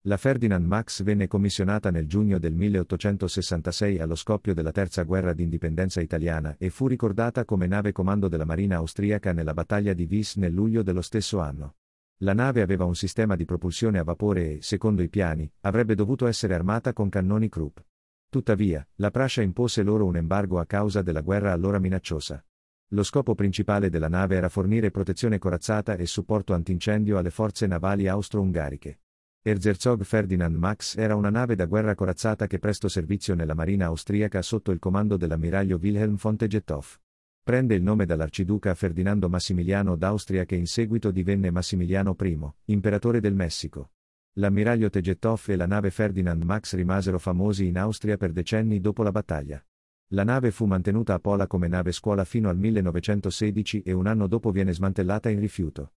La Ferdinand Max venne commissionata nel giugno del 1866 allo scoppio della Terza Guerra d'indipendenza italiana e fu ricordata come nave comando della Marina austriaca nella battaglia di Vis nel luglio dello stesso anno. La nave aveva un sistema di propulsione a vapore e, secondo i piani, avrebbe dovuto essere armata con cannoni Krupp. Tuttavia, la Prussia impose loro un embargo a causa della guerra allora minacciosa. Lo scopo principale della nave era fornire protezione corazzata e supporto antincendio alle forze navali austro-ungariche. Erzherzog Ferdinand Max era una nave da guerra corazzata che prestò servizio nella marina austriaca sotto il comando dell'ammiraglio Wilhelm von Tegetthoff. Prende il nome dall'arciduca Ferdinando Massimiliano d'Austria che in seguito divenne Massimiliano I, imperatore del Messico. L'ammiraglio Tegetthoff e la nave Ferdinand Max rimasero famosi in Austria per decenni dopo la battaglia. La nave fu mantenuta a Pola come nave scuola fino al 1916 e un anno dopo viene smantellata in rifiuto.